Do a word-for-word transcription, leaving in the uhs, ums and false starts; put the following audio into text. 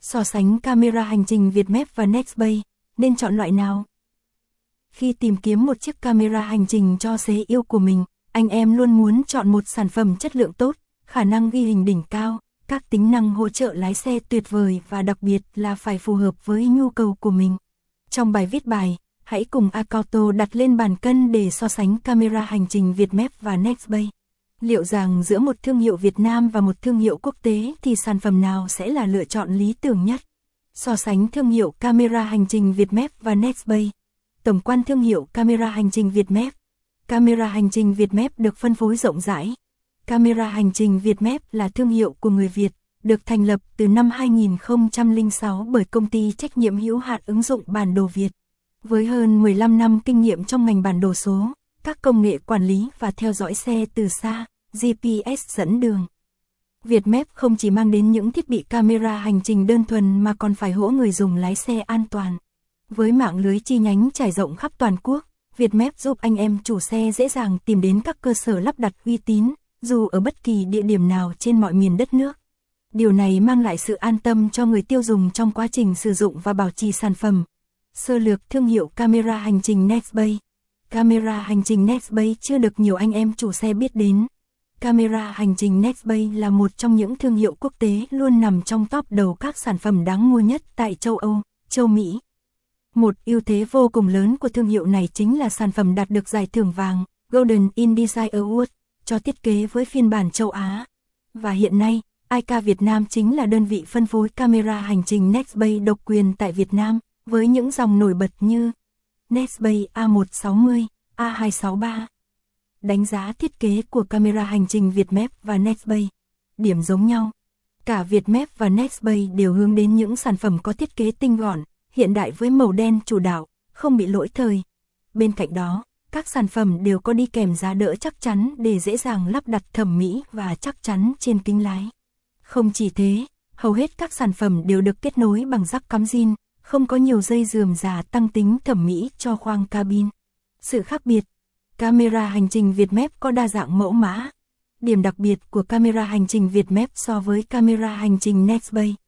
So sánh camera hành trình Vietmap và Nextbay, nên chọn loại nào? Khi tìm kiếm một chiếc camera hành trình cho xe yêu của mình, anh em luôn muốn chọn một sản phẩm chất lượng tốt, khả năng ghi hình đỉnh cao, các tính năng hỗ trợ lái xe tuyệt vời và đặc biệt là phải phù hợp với nhu cầu của mình. Trong bài viết bài, hãy cùng Acauto đặt lên bàn cân để so sánh camera hành trình Vietmap và Nextbay. Liệu rằng giữa một thương hiệu Việt Nam và một thương hiệu quốc tế thì sản phẩm nào sẽ là lựa chọn lý tưởng nhất? So sánh thương hiệu camera hành trình Vietmap và Nextbay. Tổng quan thương hiệu camera hành trình Vietmap. Camera hành trình Vietmap được phân phối rộng rãi. Camera hành trình Vietmap là thương hiệu của người Việt, được thành lập từ năm hai nghìn không trăm lẻ sáu bởi công ty trách nhiệm hữu hạn ứng dụng bản đồ Việt. Với hơn mười lăm năm kinh nghiệm trong ngành bản đồ số, các công nghệ quản lý và theo dõi xe từ xa, giê pê ét dẫn đường. Vietmap không chỉ mang đến những thiết bị camera hành trình đơn thuần mà còn phải hỗ người dùng lái xe an toàn. Với mạng lưới chi nhánh trải rộng khắp toàn quốc, Vietmap giúp anh em chủ xe dễ dàng tìm đến các cơ sở lắp đặt uy tín, dù ở bất kỳ địa điểm nào trên mọi miền đất nước. Điều này mang lại sự an tâm cho người tiêu dùng trong quá trình sử dụng và bảo trì sản phẩm. Sơ lược thương hiệu camera hành trình Nextbay. Camera hành trình Nextbay chưa được nhiều anh em chủ xe biết đến. Camera hành trình Nextbay là một trong những thương hiệu quốc tế luôn nằm trong top đầu các sản phẩm đáng mua nhất tại châu Âu, châu Mỹ. Một ưu thế vô cùng lớn của thương hiệu này chính là sản phẩm đạt được giải thưởng vàng Golden InDesign Award cho thiết kế với phiên bản châu Á. Và hiện nay, i ca Việt Nam chính là đơn vị phân phối camera hành trình Nextbay độc quyền tại Việt Nam, với những dòng nổi bật như Nextbay A một sáu mươi, A hai sáu ba. Đánh giá thiết kế của camera hành trình Vietmap và Nextbay. Điểm giống nhau. Cả Vietmap và Nextbay đều hướng đến những sản phẩm có thiết kế tinh gọn, hiện đại với màu đen chủ đạo, không bị lỗi thời. Bên cạnh đó, các sản phẩm đều có đi kèm giá đỡ chắc chắn để dễ dàng lắp đặt thẩm mỹ và chắc chắn trên kính lái. Không chỉ thế, hầu hết các sản phẩm đều được kết nối bằng jack cắm zin, không có nhiều dây rườm rà tăng tính thẩm mỹ cho khoang cabin. Sự khác biệt, camera hành trình Vietmap có đa dạng mẫu mã. Điểm đặc biệt của camera hành trình Vietmap so với camera hành trình Nextbay.